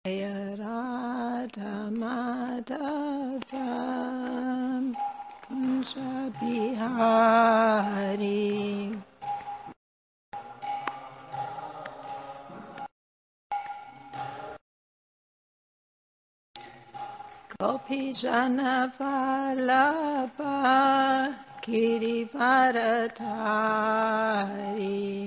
Jaya Radha Madhava Kunja Bihari Gopi Jana Vallabha Girivaradhari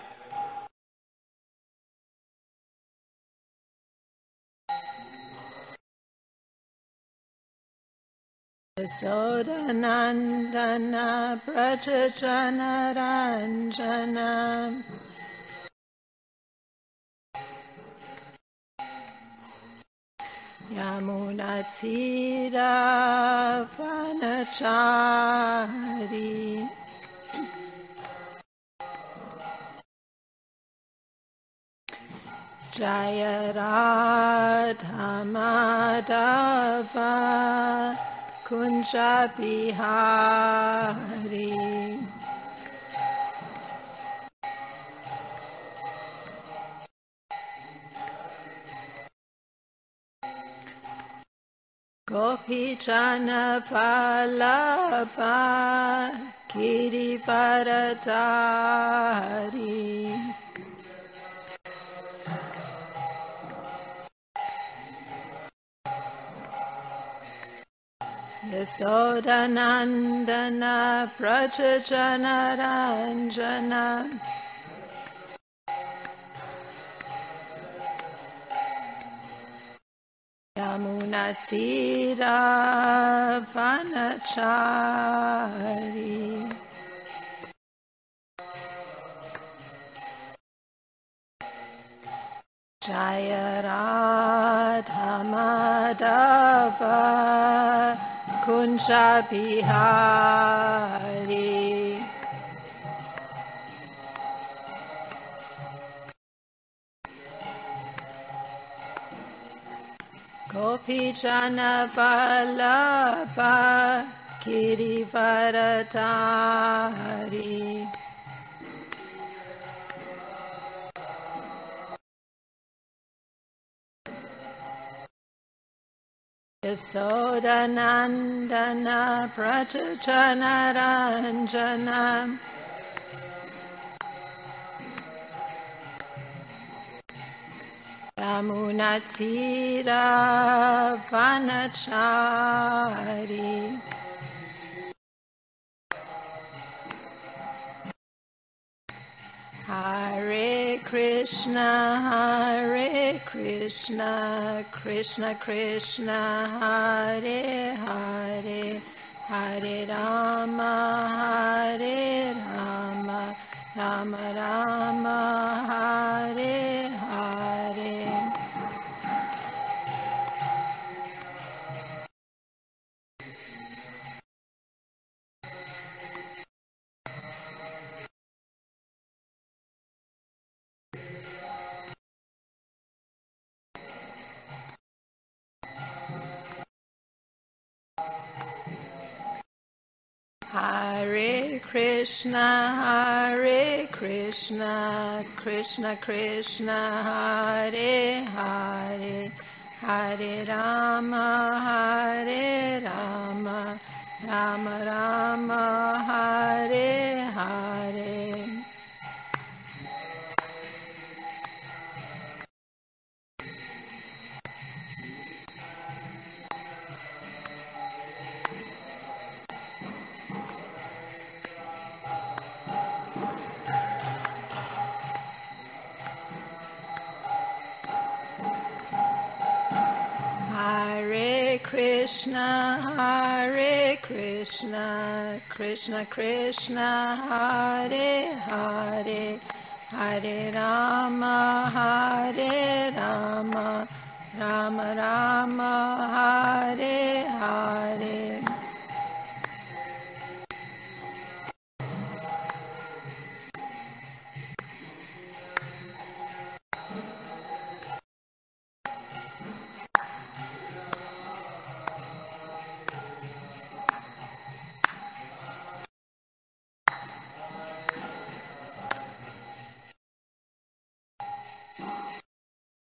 Yasodanandana Braja Jana Ranjana Yamunatira Vanachari Jaya Radha Madhava Kunja Bihari Gopi Jana Vallabha Girivaradhari Yasodanandana Braja Jana Ranjana Yamunatira Vanachari Jaya Radha Madhava Kunja Bihari Gopi Jana Vallabha Girivaradhari Yasodanandana Braja Jana Ranjana Yamunatira Vanachari Hare Krishna, Krishna Krishna, Hare Hare, Hare Rama, Rama Rama, Hare Hare. Hare Krishna, Krishna Krishna, Hare Hare, Hare Rama, Rama Rama, Hare Hare. Hare Krishna, Krishna Krishna, Hare Hare, Hare Rama, Rama Rama, Hare Hare.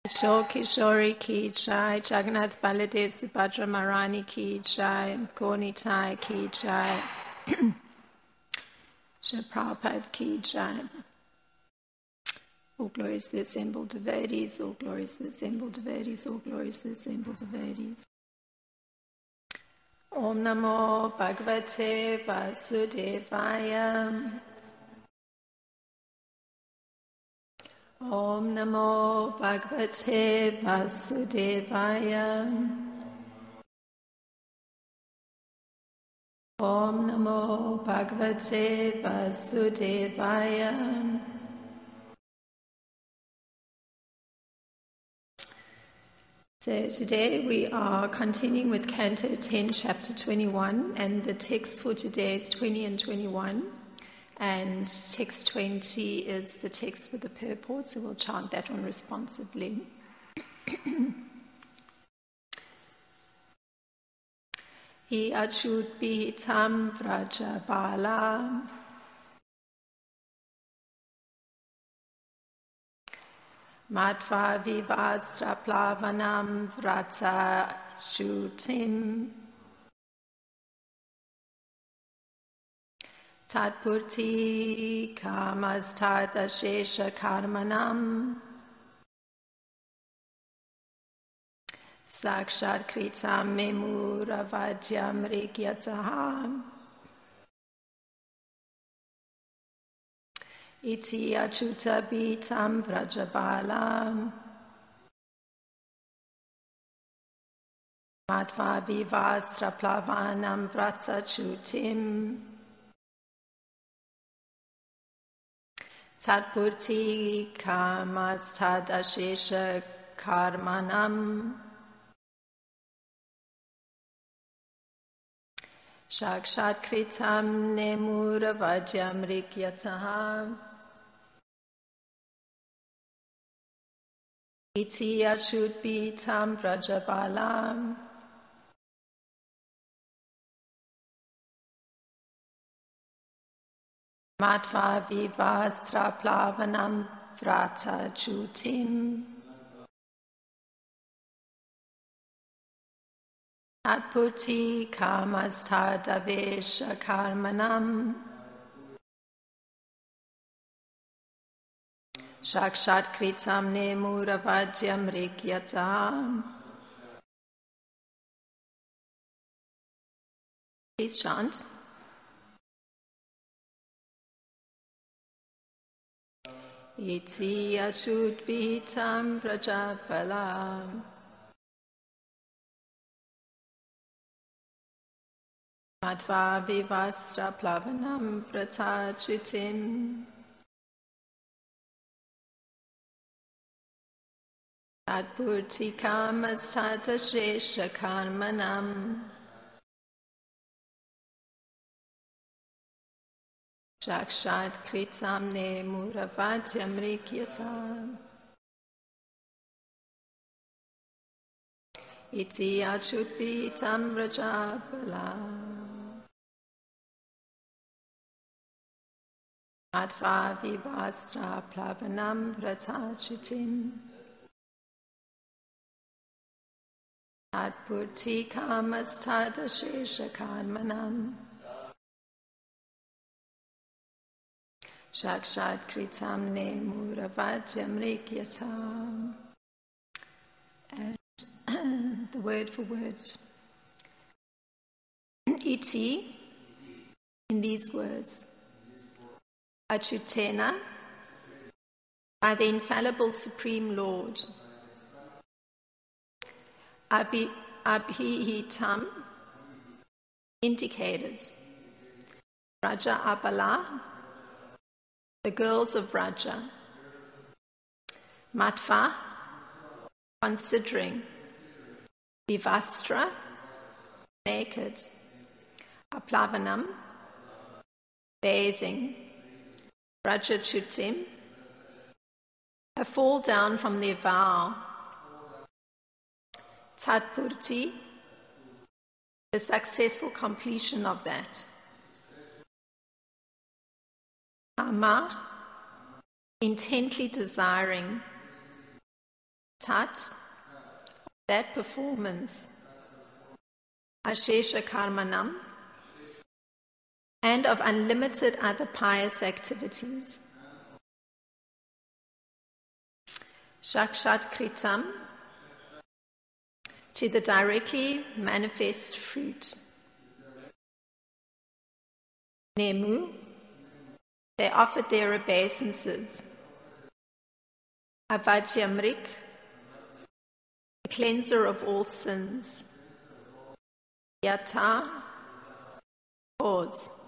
Kishore Kishori ki jai, Jagannath Baladev Subhadra Maharani ki jai, Gaunitai ki jai, Srila Prabhupada ki jai. All glories to the assembled devotees, all glories to the assembled devotees, all glories to the assembled devotees. Om Namo Bhagavate Vasudevaya. Om Namo Bhagavate Vasudevaya. Om Namo Bhagavate Vasudevaya. So today we are continuing with Canto 10, Chapter 21, and the text for today is 20 and 21, and text 20 is the text with the purport, so we'll chant that one responsively. Hi achut bihitam vrajabala Matva vivastra plavanam vrata shutim tatpurti kamastata shesha karmanam sakshat kritam memuravadyam rikyataham Iti achuta bitam vrajabala Matva vivastra plavanam vrata chutim Tatpurti kamastadashesha karmanam Shakshat kritam nemuravadyam rikyataham Iti achut bitam vrajabalam Matva vivastra plavanam vrata chutim Atputi kamastadavesha karmanam Shakshat kritam nemuravadyam rikyatam. Please chant. Iti achut bitam prajapalam Matva vivastra plavanam vratachutim Tatpurti kamastata shresha karmanam Shakshat kritam nemuravadyam rikyatam Iti achut bitam vrajabalam Matva vivastra plavanam vratachutim Tatpurti kamastata shesha karmanam Shakshat kritam nemuravadyam rikyatam. And the word for word. Iti, in these words, Achutena, by the infallible Supreme Lord, Abhihitam, indicated, Raja Abala, the girls of Raja, Matva, considering, Vivastra, naked, Aplavanam, bathing, Rajachutim, a fall down from their vow, Tatpurti, the successful completion of that, Ama, intently desiring, Tat, that performance, Ashesha Karmanam, and of unlimited other pious activities. Shakshat Kritam, to the directly manifest fruit. Nemu, they offered their obeisances. Avajyamrik, the cleanser of all sins. Yata, cause.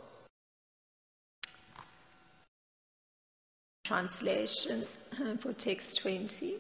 Translation for text 20.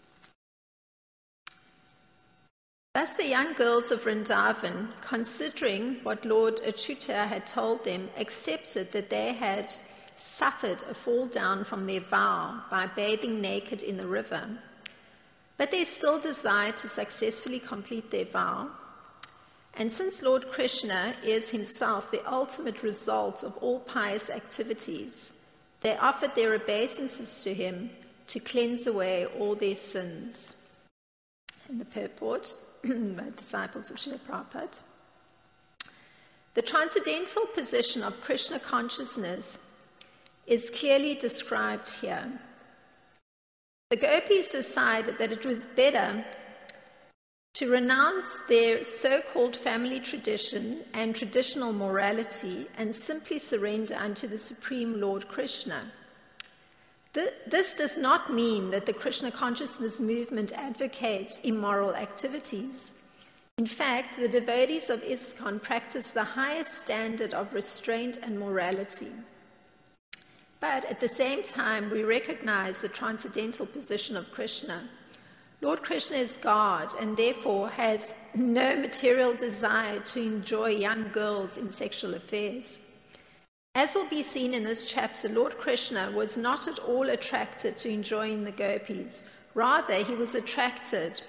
Thus the young girls of Vrindavan, considering what Lord Achyuta had told them, accepted that they had suffered a fall down from their vow by bathing naked in the river, but they still desired to successfully complete their vow. And since Lord Krishna is himself the ultimate result of all pious activities, they offered their obeisances to him to cleanse away all their sins. And the purport, by disciples of Srila Prabhupada. The transcendental position of Krishna consciousness is clearly described here. The gopis decided that it was better to renounce their so-called family tradition and traditional morality and simply surrender unto the Supreme Lord Krishna. This does not mean that the Krishna consciousness movement advocates immoral activities. In fact, the devotees of ISKCON practice the highest standard of restraint and morality. But at the same time, we recognize the transcendental position of Krishna. Lord Krishna is God and therefore has no material desire to enjoy young girls in sexual affairs. As will be seen in this chapter, Lord Krishna was not at all attracted to enjoying the gopis. Rather, he was attracted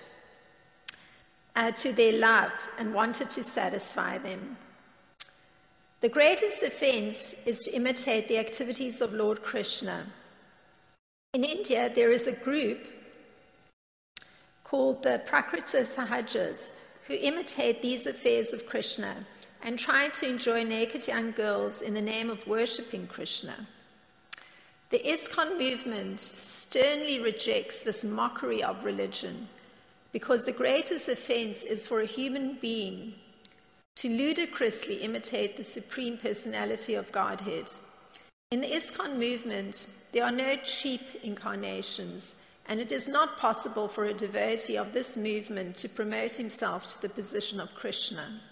to their love and wanted to satisfy them. The greatest offense is to imitate the activities of Lord Krishna. In India, there is a group called the Prakrita Sahajas who imitate these affairs of Krishna and try to enjoy naked young girls in the name of worshipping Krishna. The ISKCON movement sternly rejects this mockery of religion because the greatest offense is for a human being to ludicrously imitate the Supreme Personality of Godhead. In the ISKCON movement, there are no cheap incarnations, and it is not possible for a devotee of this movement to promote himself to the position of Krishna.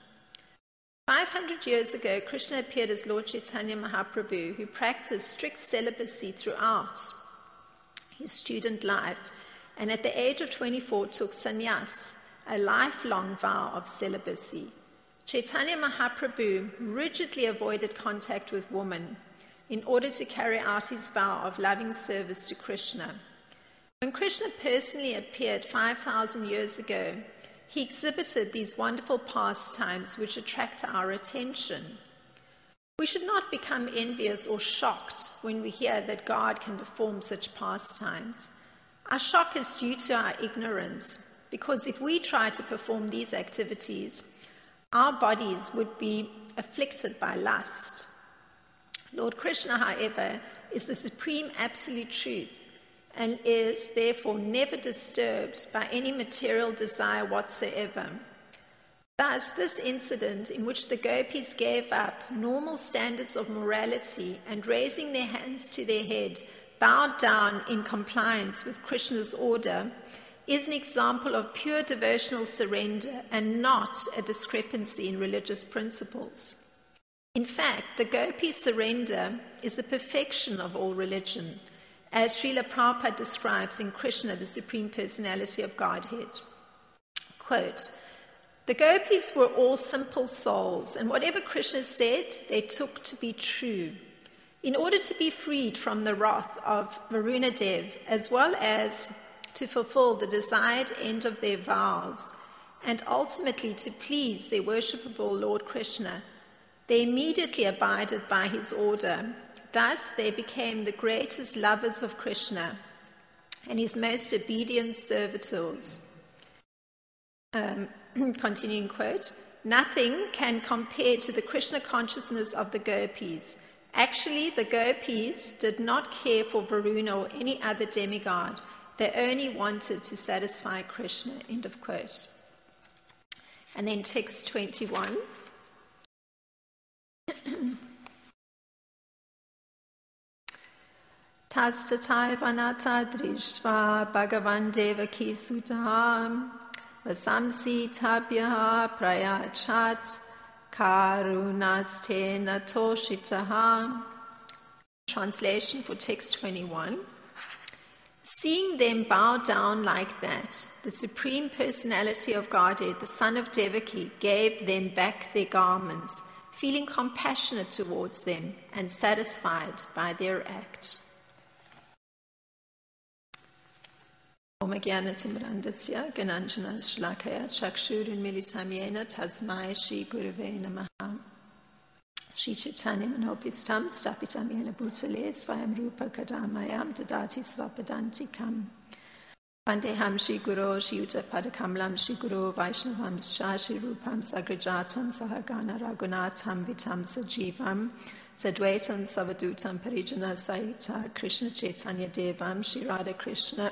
500 years ago, Krishna appeared as Lord Chaitanya Mahaprabhu, who practiced strict celibacy throughout his student life, and at the age of 24 took sannyas, a lifelong vow of celibacy. Chaitanya Mahaprabhu rigidly avoided contact with women in order to carry out his vow of loving service to Krishna. When Krishna personally appeared 5,000 years ago, he exhibited these wonderful pastimes which attract our attention. We should not become envious or shocked when we hear that God can perform such pastimes. Our shock is due to our ignorance, because if we try to perform these activities, our bodies would be afflicted by lust. Lord Krishna, however, is the supreme absolute truth and is therefore never disturbed by any material desire whatsoever. Thus, this incident in which the gopis gave up normal standards of morality and raising their hands to their head, bowed down in compliance with Krishna's order, is an example of pure devotional surrender and not a discrepancy in religious principles. In fact, the gopi surrender is the perfection of all religion, as Srila Prabhupada describes in Krishna, the Supreme Personality of Godhead. Quote, "The gopis were all simple souls, and whatever Krishna said, they took to be true. In order to be freed from the wrath of Varunadev, as well as to fulfill the desired end of their vows, and ultimately to please their worshipable Lord Krishna, they immediately abided by his order. Thus, they became the greatest lovers of Krishna and his most obedient servitors. Continuing quote, nothing can compare to the Krishna consciousness of the gopis. Actually, the gopis did not care for Varuna or any other demigod. They only wanted to satisfy Krishna, end of quote. And then text 21. Tastatai vanata drishtva bhagavan devaki sutaham vasamsi tabhyaha prayachat karunastena toshitaha. Translation for text 21. Seeing them bow down like that, the Supreme Personality of Godhead, the son of Devaki, gave them back their garments, feeling compassionate towards them and satisfied by their act. Om Jnanatimrandasya Gananjana Shlakaya Chakshurun Militam Yena Tasmai Shri Gurave Namaha. Shri Chaitanya Manopistam Stapitam Yena Bhutale Swayam Rupa Kadamayam Dadati Svapadantikam. Vandeham Shri Guru Shri Yuta Padakamlam Shri Guru Vaishnavam Shri Rupam Sagrajatam Sahagana Raghunatham Vitam Sajivam Sadvaitam Savadutam Parijana Sahita Krishna Chaitanya Devam Shri Radha Krishna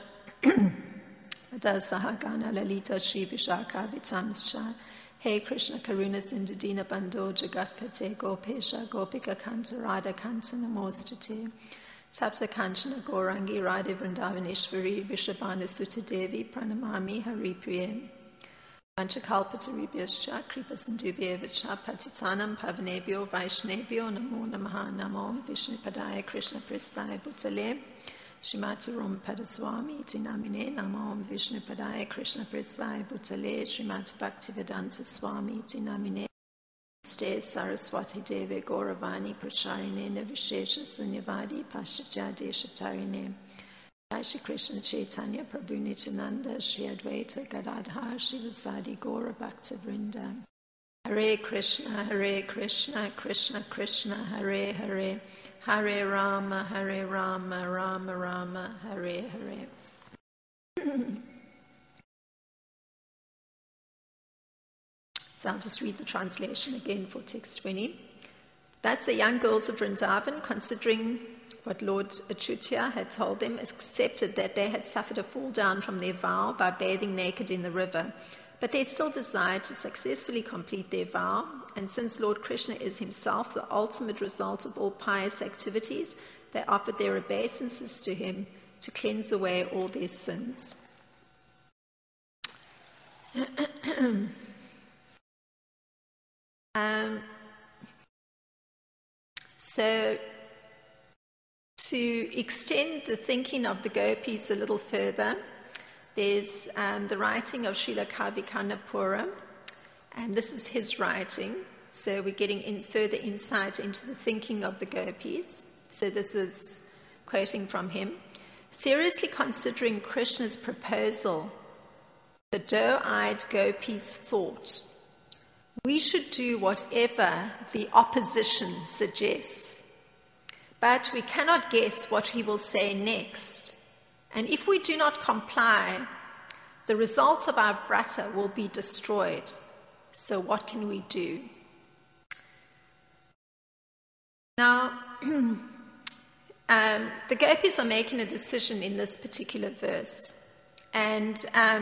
Sahagana Lalita Shri Vishaka Vitamscha. Hey Krishna Karuna Sindhu Bandho Jagatpate Gopesha Gopika Kanta Radha Kanta Namostate Sapsa Kanchana Gorangi Radha Vrindavaneshwari Vishabhanu Sutta Devi Pranamami Hari Priye Vanchakalpataribhyascha Kripa Sindhubhyevacha Patitanam Pavanebhyo Vaishnebhyo Namo Namaha Namo Vishnupadaya Krishna Prasthaya Bhutale Srimati Ram Padaswami iti namine Namo Vishnupadaya Krishna Prasthaya Bhutale Srimati Bhaktivedanta Swami iti namine Namaste Saraswati Deve Gauravani Pracharine Navishesha Sunyavadi Paschatya Deshatarine Jai Shri Krishna Chaitanya Prabhu Nityananda Shri Advaita Gadadhar Shri Vasadi Gaura Bhakta Vrinda. Hare Krishna, Krishna Krishna, Hare Hare, Hare Rama, Rama Rama, Hare Hare. So I'll just read the translation again for text 20. Thus the young girls of Vrindavan, considering what Lord Achyuta had told them, accepted that they had suffered a fall down from their vow by bathing naked in the river. But they still desired to successfully complete their vow, and since Lord Krishna is himself the ultimate result of all pious activities, they offered their obeisances to him to cleanse away all their sins. So, to extend the thinking of the gopis a little further, there's the writing of Srila Kavi Pura, and this is his writing. So we're getting further insight into the thinking of the gopis. So this is quoting from him. Seriously considering Krishna's proposal, the doe-eyed gopis thought, we should do whatever the opposition suggests, but we cannot guess what he will say next. And if we do not comply, the results of our vrata will be destroyed. So what can we do? Now, the gopis are making a decision in this particular verse. And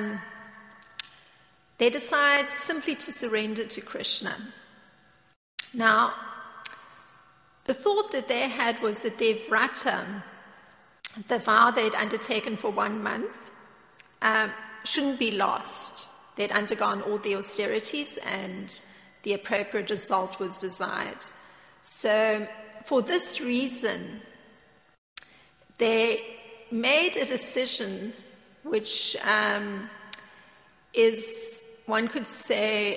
they decide simply to surrender to Krishna. Now, the thought that they had was that their vrata, the vow they'd undertaken for 1 month, shouldn't be lost. They'd undergone all the austerities and the appropriate result was desired. So for this reason, they made a decision which is, one could say,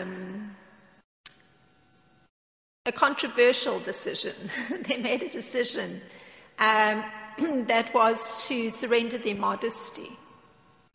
a controversial decision. They made a decision that was to surrender their modesty.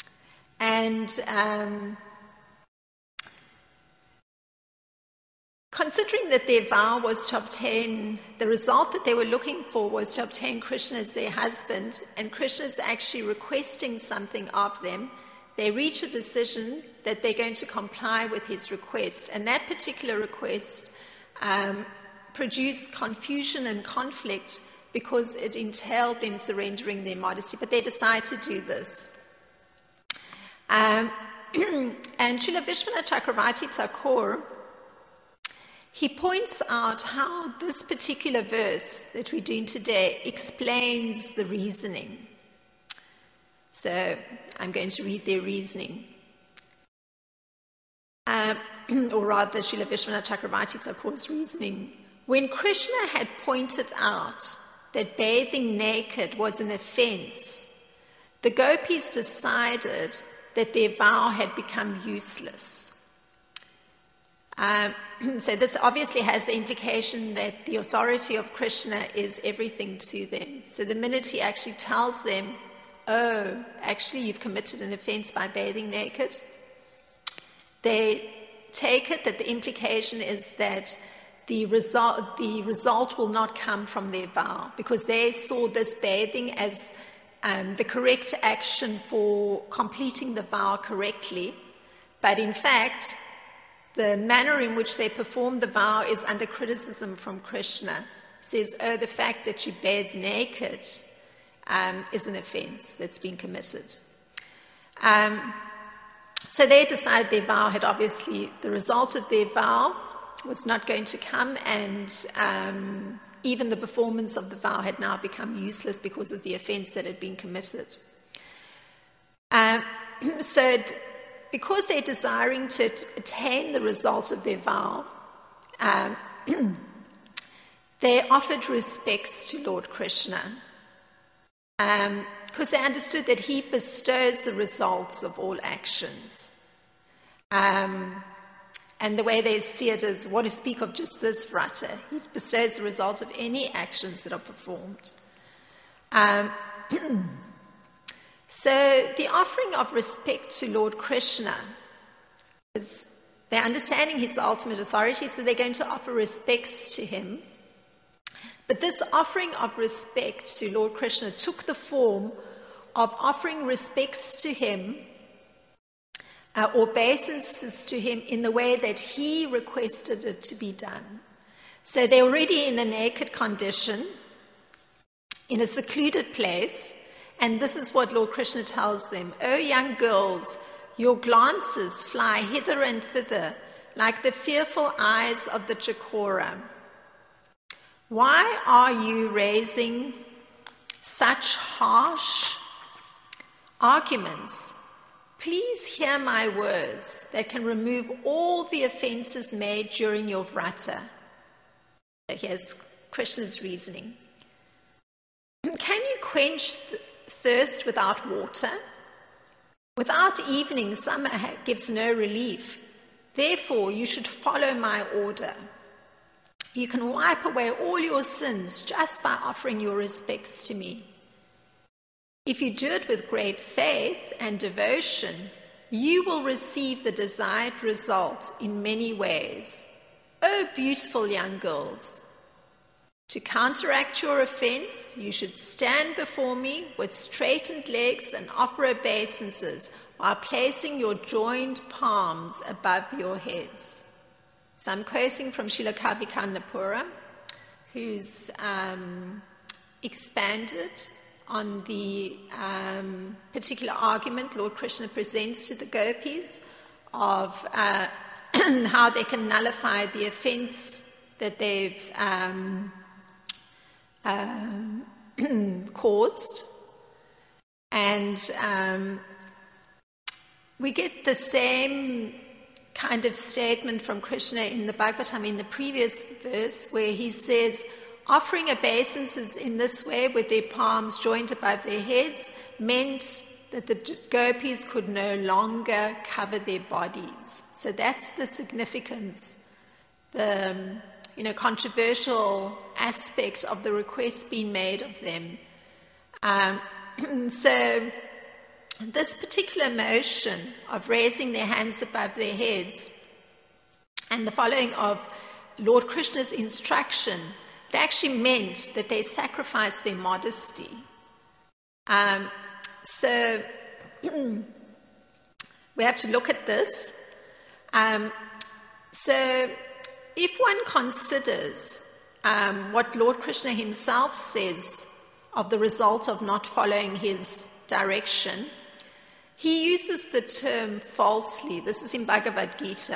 And Considering that their vow was to obtain, the result that they were looking for was to obtain Krishna as their husband, and Krishna is actually requesting something of them, they reach a decision that they're going to comply with his request. And that particular request produced confusion and conflict because it entailed them surrendering their modesty. But they decide to do this. And Srila Vishwanath Chakravarti Thakur, he points out how this particular verse that we're doing today explains the reasoning. So I'm going to read their reasoning. Or rather, Srila Vishwanath Chakravarti Thakur's reasoning. When Krishna had pointed out that bathing naked was an offense, the gopis decided that their vow had become useless. So this obviously has the implication that the authority of Krishna is everything to them. So the minute he actually tells them, oh, actually you've committed an offense by bathing naked, they take it that the implication is that the result will not come from their vow, because they saw this bathing as the correct action for completing the vow correctly. But in fact, the manner in which they perform the vow is under criticism from Krishna. It says, oh, the fact that you bathe naked is an offense that's been committed. So they decided their vow had obviously, the result of their vow was not going to come, and even the performance of the vow had now become useless because of the offense that had been committed. Because they're desiring to attain the result of their vow, they offered respects to Lord Krishna, because they understood that he bestows the results of all actions. And the way they see it is, what to speak of just this vrata? He bestows the result of any actions that are performed. So the offering of respect to Lord Krishna is, they're understanding he's the ultimate authority, so they're going to offer respects to him. But this offering of respect to Lord Krishna took the form of offering respects to him or obeisances to him in the way that he requested it to be done. So they're already in a naked condition, in a secluded place, and this is what Lord Krishna tells them. O young girls, your glances fly hither and thither like the fearful eyes of the Chakora. Why are you raising such harsh arguments? Please hear my words that can remove all the offenses made during your vrata. Here's Krishna's reasoning. Can you quench thirst without water? Without evening, summer gives no relief. Therefore, you should follow my order. You can wipe away all your sins just by offering your respects to me. If you do it with great faith and devotion, you will receive the desired result in many ways. Oh, beautiful young girls! To counteract your offense, you should stand before me with straightened legs and offer obeisances while placing your joined palms above your heads. So I'm quoting from Srila Kavi Kannapura, who's expanded on the particular argument Lord Krishna presents to the gopis of how they can nullify the offense that they've caused. And we get the same kind of statement from Krishna in the Bhagavatam in the previous verse, where he says, offering obeisances in this way with their palms joined above their heads meant that the gopis could no longer cover their bodies. So that's the significance, the controversial aspect of the request being made of them. So this particular motion of raising their hands above their heads and the following of Lord Krishna's instruction, it actually meant that they sacrificed their modesty. So we have to look at this. So if one considers what Lord Krishna himself says of the result of not following his direction, he uses the term falsely. This is in Bhagavad Gita,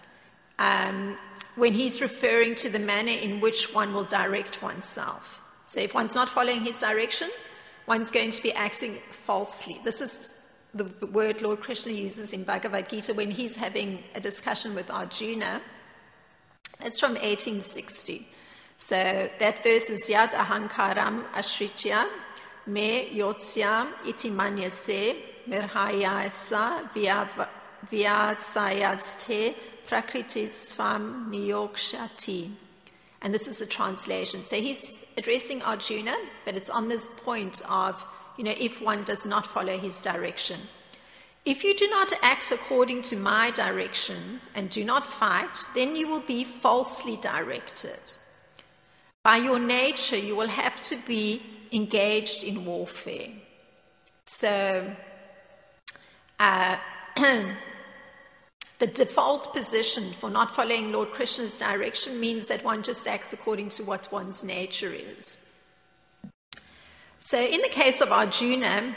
when he's referring to the manner in which one will direct oneself. So if one's not following his direction, one's going to be acting falsely. This is the word Lord Krishna uses in Bhagavad Gita when he's having a discussion with Arjuna. That's from 1860. So that verse is Yad ahankaram ashritya me yotsya iti manyase mirhayasa vyasayaste prakritistvam niyokshati. And this is a translation. So he's addressing Arjuna, but it's on this point of, if one does not follow his direction. If you do not act according to my direction and do not fight, then you will be falsely directed. By your nature, you will have to be engaged in warfare. So, the default position for not following Lord Krishna's direction means that one just acts according to what one's nature is. So in the case of Arjuna,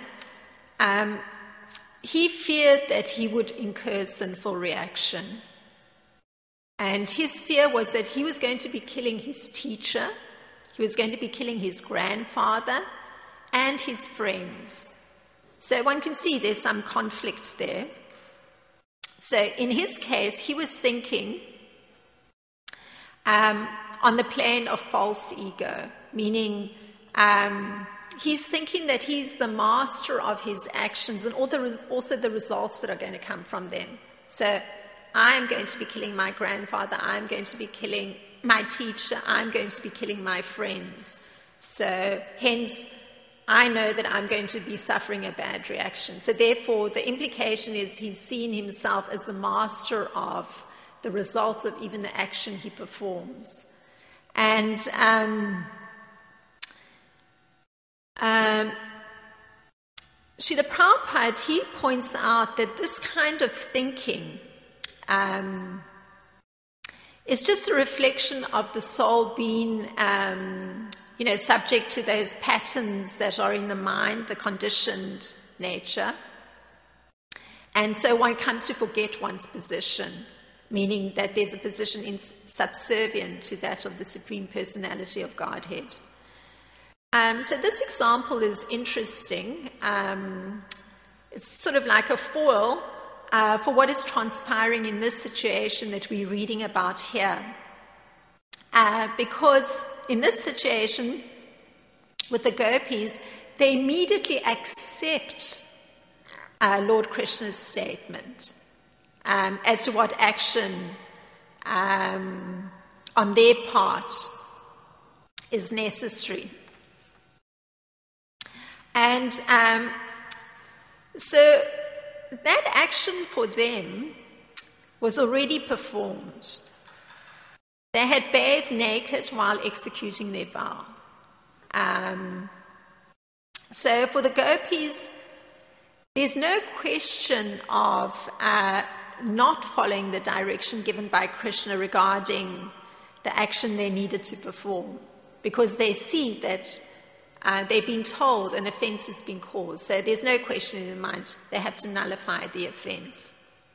he feared that he would incur sinful reaction. And his fear was that he was going to be killing his teacher, he was going to be killing his grandfather, and his friends. So one can see there's some conflict there. So in his case, he was thinking on the plane of false ego, meaning he's thinking that he's the master of his actions and also the results that are going to come from them. So I'm going to be killing my grandfather, I'm going to be killing my teacher, I'm going to be killing my friends. So hence, I know that I'm going to be suffering a bad reaction. So therefore, the implication is he's seen himself as the master of the results of even the action he performs. And Srila Prabhupada, he points out that this kind of thinking is just a reflection of the soul being subject to those patterns that are in the mind, the conditioned nature. And so one comes to forget one's position, meaning that there's a position subservient to that of the Supreme Personality of Godhead. So this example is interesting. It's sort of like a foil for what is transpiring in this situation that we're reading about here. Because in this situation, with the gopis, they immediately accept Lord Krishna's statement as to what action on their part is necessary. And so that action for them was already performed. They had bathed naked while executing their vow. So for the gopis, there's no question of not following the direction given by Krishna regarding the action they needed to perform, because they see that they've been told an offense has been caused. So there's no question in their mind. They have to nullify the offense.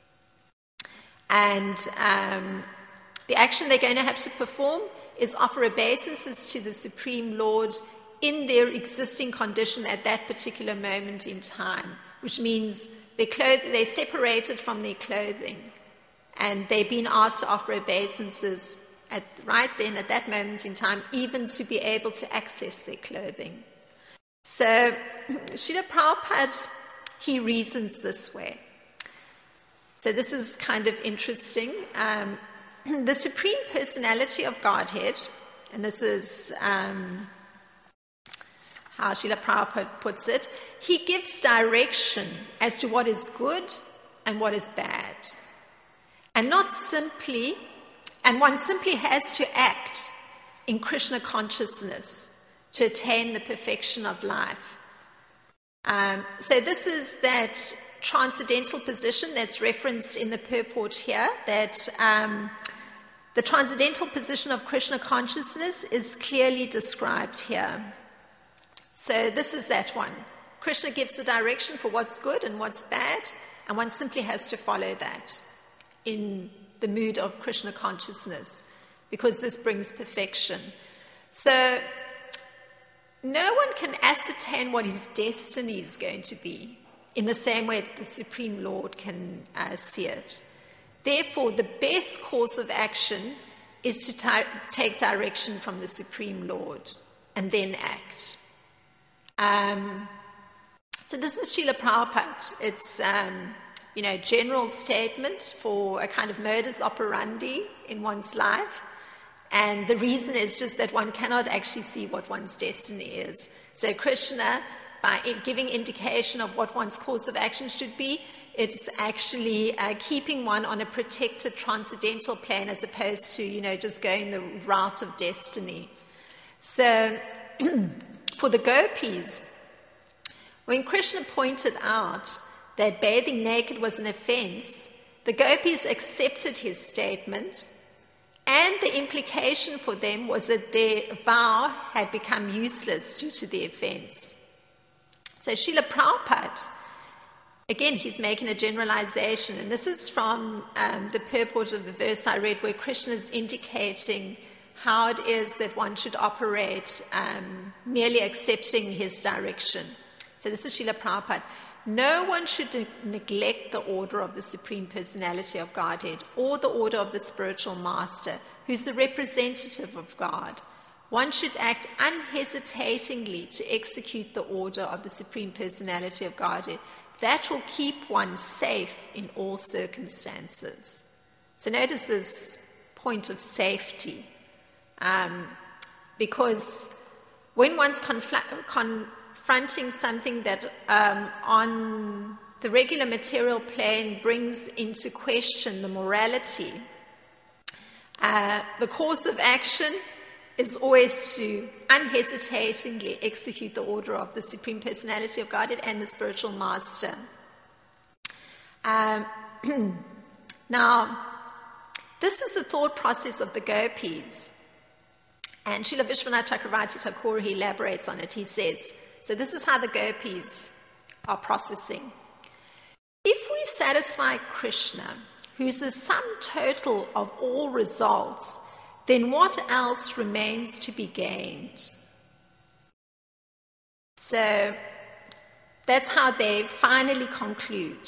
And the action they're going to have to perform is offer obeisances to the Supreme Lord in their existing condition at that particular moment in time, which means they're separated from their clothing, and they've been asked to offer obeisances right then at that moment in time, even to be able to access their clothing. So Srila Prabhupada, he reasons this way. So this is kind of interesting. The Supreme Personality of Godhead, and this is how Srila Prabhupada puts it, he gives direction as to what is good and what is bad. And not simply And one simply has to act in Krishna consciousness to attain the perfection of life. So this is that transcendental position that's referenced in the purport here, that the transcendental position of Krishna consciousness is clearly described here. So this is that one. Krishna gives the direction for what's good and what's bad, and one simply has to follow that in the mood of Krishna consciousness, because this brings perfection. So no one can ascertain what his destiny is going to be in the same way that the Supreme Lord can see it. Therefore, the best course of action is to take direction from the Supreme Lord and then act. So this is Srila Prabhupada. It's general statement for a kind of modus operandi in one's life. And the reason is just that one cannot actually see what one's destiny is. So Krishna, by giving indication of what one's course of action should be, it's actually keeping one on a protected transcendental plane as opposed to, just going the route of destiny. So for the gopis, when Krishna pointed out that bathing naked was an offense, the gopis accepted his statement, and the implication for them was that their vow had become useless due to the offense. So Srila Prabhupada, again, he's making a generalization, and this is from the purport of the verse I read, where Krishna is indicating how it is that one should operate, merely accepting his direction. So this is Srila Prabhupada. No one should neglect the order of the Supreme Personality of Godhead or the order of the spiritual master, who's the representative of God. One should act unhesitatingly to execute the order of the Supreme Personality of Godhead. That will keep one safe in all circumstances. So notice this point of safety, because when one's confronting something that on the regular material plane brings into question the morality, the course of action is always to unhesitatingly execute the order of the Supreme Personality of Godhead and the spiritual master. Now, this is the thought process of the gopis. And Srila Vishwanath Chakravarti Thakur, he elaborates on it. He says, so this is how the gopis are processing. If we satisfy Krishna, who's the sum total of all results, then what else remains to be gained? So that's how they finally conclude.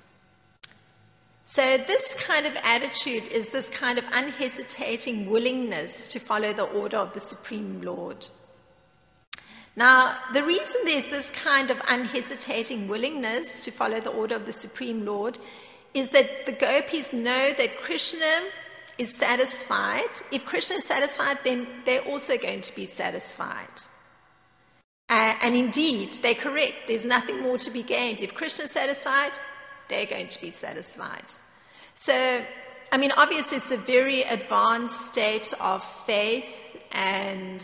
So this kind of attitude is this kind of unhesitating willingness to follow the order of the Supreme Lord. Now, the reason there's this kind of unhesitating willingness to follow the order of the Supreme Lord is that the gopis know that Krishna is satisfied. If Krishna is satisfied, then they're also going to be satisfied. And indeed, they're correct. There's nothing more to be gained. If Krishna is satisfied, they're going to be satisfied. So, obviously it's a very advanced state of faith and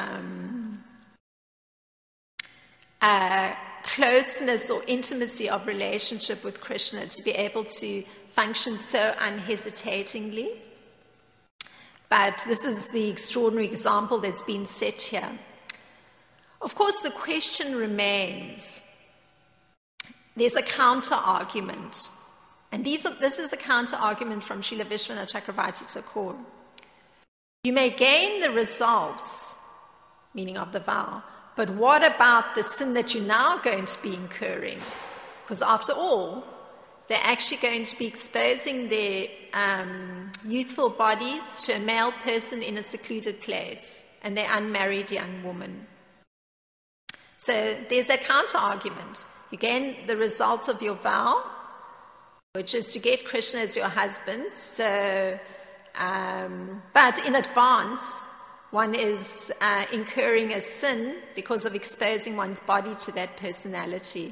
closeness or intimacy of relationship with Krishna to be able to function so unhesitatingly. But this is the extraordinary example that's been set here. Of course, the question remains. There's a counter-argument. And this is the counter-argument from Srila Vishwanath Chakravarti Thakur. You may gain the results, meaning of the vow, but what about the sin that you're now going to be incurring? Because after all, they're actually going to be exposing their youthful bodies to a male person in a secluded place, and they're unmarried young woman. So there's a counter-argument. You gain the results of your vow, which is to get Krishna as your husband. So, but in advance, one is incurring a sin because of exposing one's body to that personality.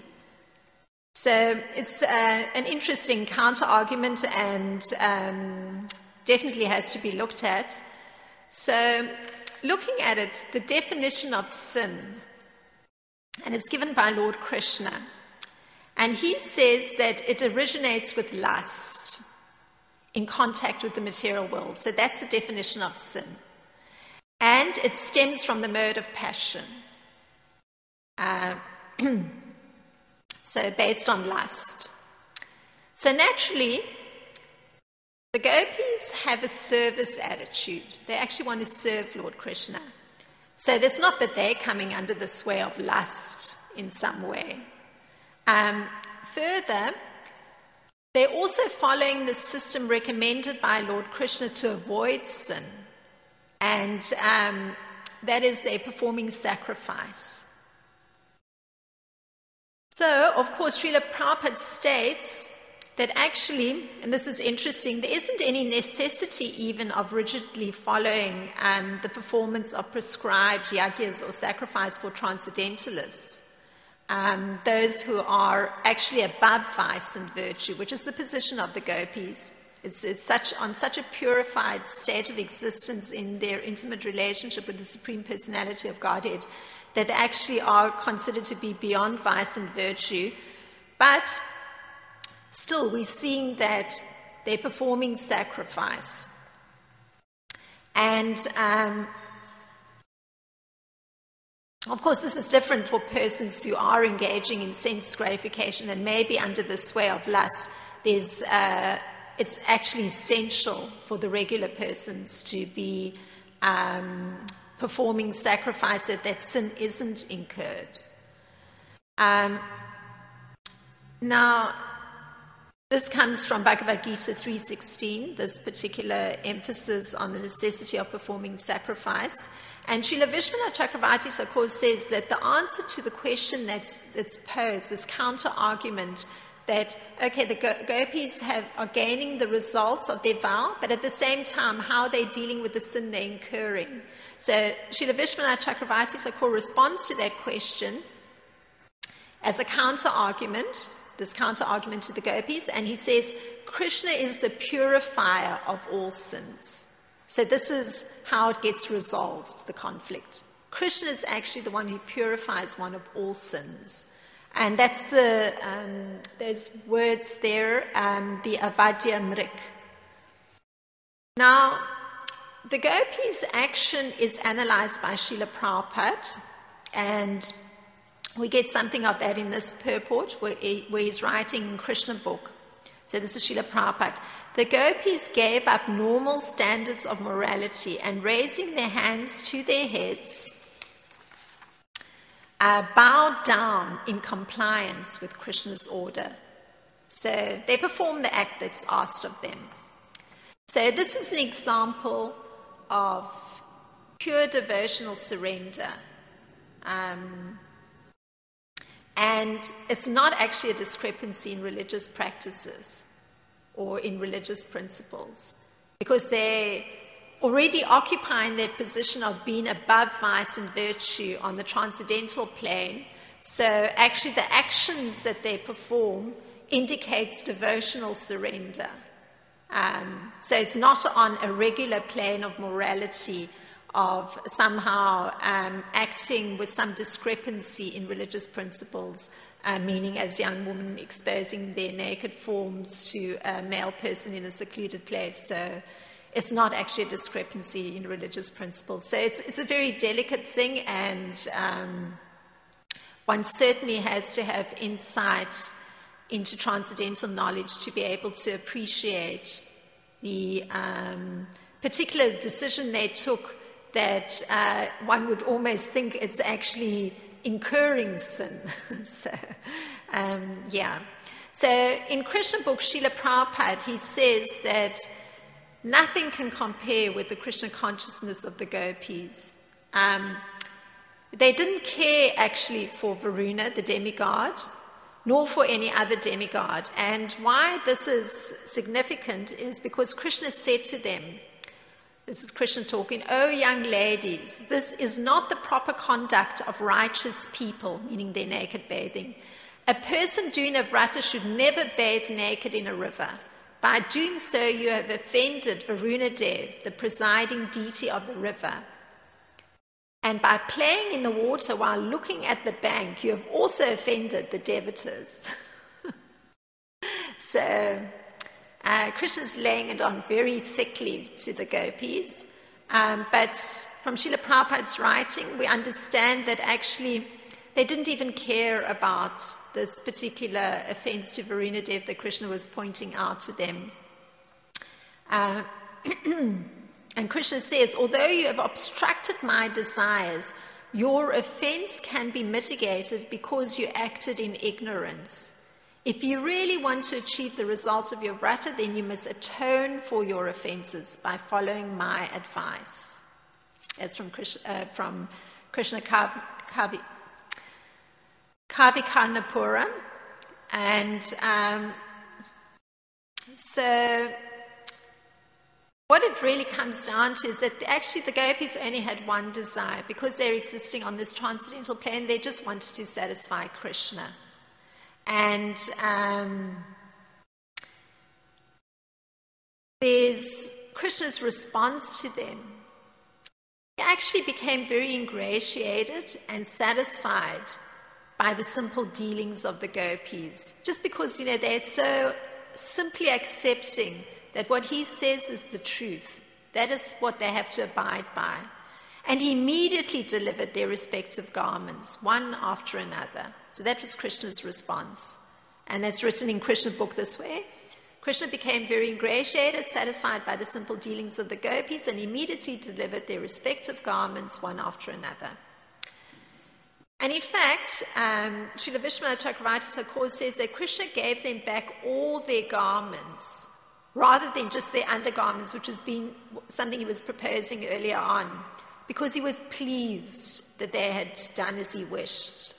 So it's an interesting counter-argument, and definitely has to be looked at. So looking at it, the definition of sin, and it's given by Lord Krishna. And he says that it originates with lust in contact with the material world. So that's the definition of sin. And it stems from the mode of passion. So based on lust. So naturally, the gopis have a service attitude. They actually want to serve Lord Krishna. So it's not that they're coming under the sway of lust in some way. Further, they're also following the system recommended by Lord Krishna to avoid sin. And that is they're performing sacrifice. So, of course, Srila Prabhupada states that actually, and this is interesting, there isn't any necessity even of rigidly following the performance of prescribed yajnas or sacrifice for transcendentalists. Those who are actually above vice and virtue, which is the position of the gopis. It's on such a purified state of existence in their intimate relationship with the Supreme Personality of Godhead that they actually are considered to be beyond vice and virtue. But still, we're seeing that they're performing sacrifice. And of course, this is different for persons who are engaging in sense gratification and maybe under the sway of lust. It's actually essential for the regular persons to be performing sacrifice so that sin isn't incurred. Now, this comes from Bhagavad Gita 3.16, this particular emphasis on the necessity of performing sacrifice. And Srila Vishwanath Chakravarti Thakur says that the answer to the question that's posed, this counter-argument that, okay, the gopis are gaining the results of their vow, but at the same time, how are they dealing with the sin they're incurring? So Srila Vishwanath Chakravarti Thakur responds to that question as a counter-argument, this counter-argument to the gopis, and he says, Krishna is the purifier of all sins. So this is how it gets resolved, the conflict. Krishna is actually the one who purifies one of all sins. And that's those words there, the Avadya Mrik. Now, the gopis' action is analyzed by Srila Prabhupada, and we get something of that in this purport where he's writing in Krishna book. So this is Srila Prabhupada. The gopis gave up normal standards of morality and raising their hands to their heads, bowed down in compliance with Krishna's order. So they perform the act that's asked of them. So this is an example of pure devotional surrender. And it's not actually a discrepancy in religious practices or in religious principles, because they're already occupying that position of being above vice and virtue on the transcendental plane. So actually the actions that they perform indicates devotional surrender. So it's not on a regular plane of morality, of somehow acting with some discrepancy in religious principles, meaning as young women exposing their naked forms to a male person in a secluded place. So it's not actually a discrepancy in religious principles. So it's a very delicate thing, and one certainly has to have insight into transcendental knowledge to be able to appreciate the particular decision they took, that one would almost think it's actually incurring sin. So in Krishna book, Srila Prabhupada, he says that nothing can compare with the Krishna consciousness of the gopis. They didn't care actually for Varuna, the demigod, nor for any other demigod. And why this is significant is because Krishna said to them, this is Krishna talking, "O young ladies, this is not the proper conduct of righteous people," meaning their naked bathing. "A person doing a vrata should never bathe naked in a river. By doing so, you have offended Varunadev, the presiding deity of the river. And by playing in the water while looking at the bank, you have also offended the devatas. So Krishna's laying it on very thickly to the gopis. But from Srila Prabhupada's writing, we understand that actually they didn't even care about this particular offense to Varunadev that Krishna was pointing out to them. And Krishna says, although you have obstructed my desires, your offense can be mitigated because you acted in ignorance. If you really want to achieve the results of your vrata, then you must atone for your offenses by following my advice. As from Krishna Kavikarnapura. And so what it really comes down to is that actually the gopis only had one desire. Because they're existing on this transcendental plane, they just wanted to satisfy Krishna. And there's Krishna's response to them. He actually became very ingratiated and satisfied by the simple dealings of the gopis. Just because, they're so simply accepting that what he says is the truth. That is what they have to abide by. And he immediately delivered their respective garments, one after another. So that was Krishna's response. And that's written in Krishna book this way. Krishna became very ingratiated, satisfied by the simple dealings of the gopis, and immediately delivered their respective garments, one after another. And in fact, Srila Vishwanath Chakravarti Thakur says that Krishna gave them back all their garments, rather than just their undergarments, which has been something he was proposing earlier on, because he was pleased that they had done as he wished.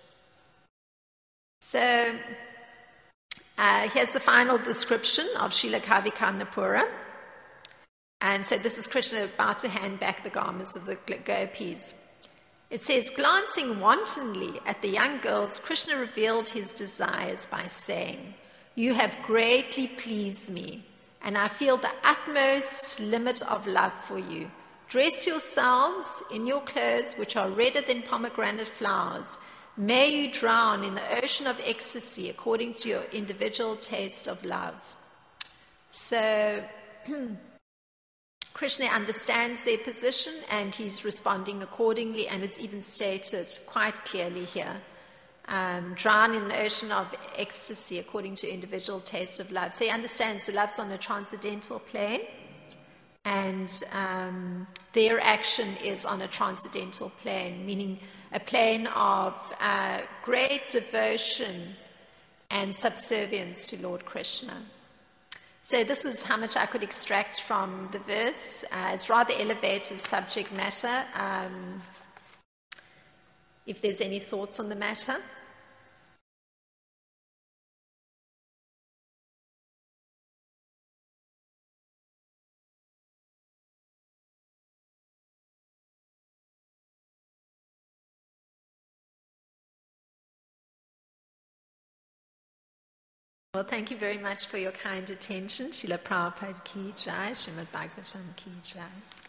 So here's the final description of Srila Kavikarnapura. And so this is Krishna about to hand back the garments of the gopis. It says, glancing wantonly at the young girls, Krishna revealed his desires by saying, "You have greatly pleased me, and I feel the utmost limit of love for you. Dress yourselves in your clothes, which are redder than pomegranate flowers. May you drown in the ocean of ecstasy according to your individual taste of love." So Krishna understands their position and he's responding accordingly, and it's even stated quite clearly here. Drown in the ocean of ecstasy according to individual taste of love. So he understands the love's on a transcendental plane, and their action is on a transcendental plane, meaning a plane of great devotion and subservience to Lord Krishna. So this is how much I could extract from the verse. It's rather elevated subject matter. If there's any thoughts on the matter. Well, thank you very much for your kind attention. Srila Prabhupada ki jai, Srimad Bhagavatam ki jai.